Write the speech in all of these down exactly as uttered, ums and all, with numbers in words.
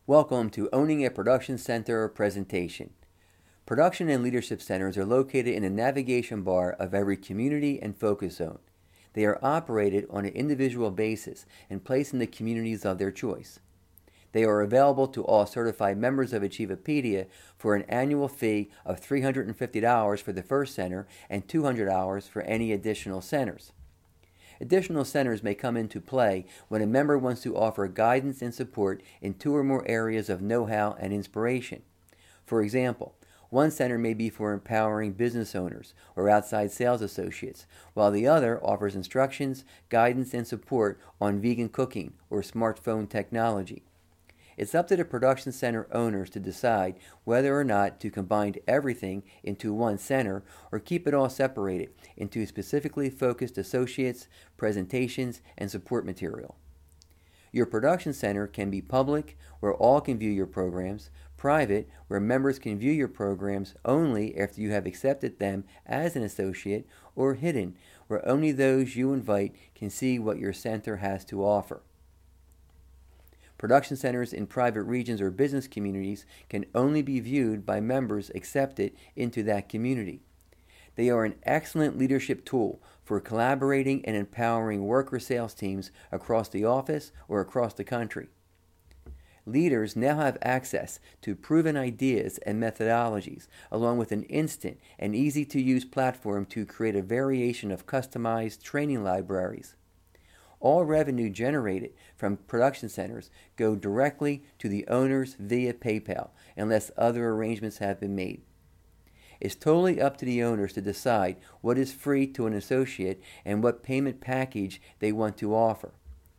Welcome to Owning a Production Center presentation. Production and leadership centers are located in the navigation bar of every community and focus zone. They are operated on an individual basis and placed in the communities of their choice. They are available to all certified members of Achievepedia for an annual fee of three hundred fifty dollars for the first center and two hundred dollars for any additional centers. Additional centers may come into play when a member wants to offer guidance and support in two or more areas of know-how and inspiration. For example, one center may be for empowering business owners or outside sales associates, while the other offers instructions, guidance, and support on vegan cooking or smartphone technology. It's up to the production center owners to decide whether or not to combine everything into one center or keep it all separated into specifically focused associates, presentations, and support material. Your production center can be public, where all can view your programs, private, where members can view your programs only after you have accepted them as an associate, or hidden, where only those you invite can see what your center has to offer. Production centers in private regions or business communities can only be viewed by members accepted into that community. They are an excellent leadership tool for collaborating and empowering worker sales teams across the office or across the country. Leaders now have access to proven ideas and methodologies, along with an instant and easy-to-use platform to create a variation of customized training libraries. All revenue generated from production centers go directly to the owners via PayPal, unless other arrangements have been made. It's totally up to the owners to decide what is free to an associate and what payment package they want to offer.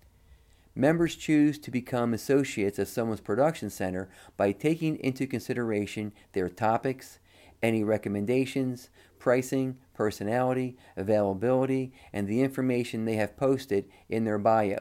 Members choose to become associates of someone's production center by taking into consideration their topics, any recommendations, pricing, personality, availability, and the information they have posted in their bio.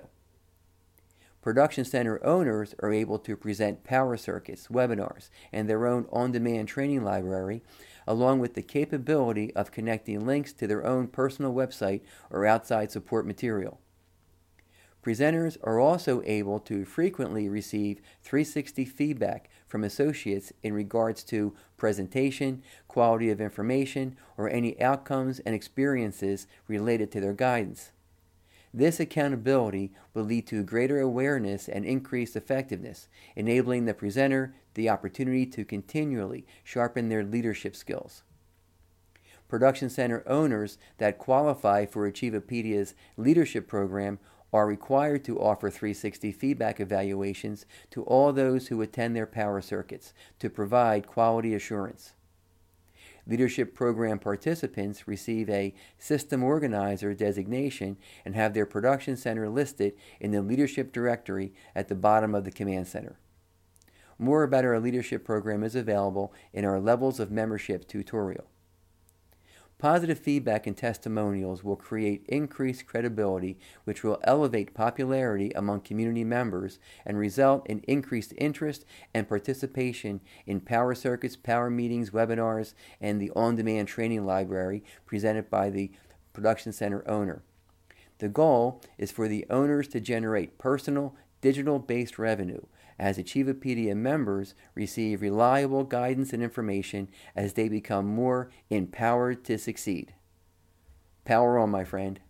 Production center owners are able to present power circuits, webinars, and their own on-demand training library, along with the capability of connecting links to their own personal website or outside support material. Presenters are also able to frequently receive three sixty feedback from associates in regards to presentation, quality of information, or any outcomes and experiences related to their guidance. This accountability will lead to greater awareness and increased effectiveness, enabling the presenter the opportunity to continually sharpen their leadership skills. Production center owners that qualify for Achievepedia's leadership program are required to offer three sixty feedback evaluations to all those who attend their power circuits to provide quality assurance. Leadership program participants receive a system organizer designation and have their production center listed in the leadership directory at the bottom of the command center. More about our leadership program is available in our Levels of Membership tutorial. Positive feedback and testimonials will create increased credibility, which will elevate popularity among community members and result in increased interest and participation in power circuits, power meetings, webinars, and the on-demand training library presented by the production center owner. The goal is for the owners to generate personal, digital-based revenue, as Achievepedia members receive reliable guidance and information as they become more empowered to succeed. Power on, my friend.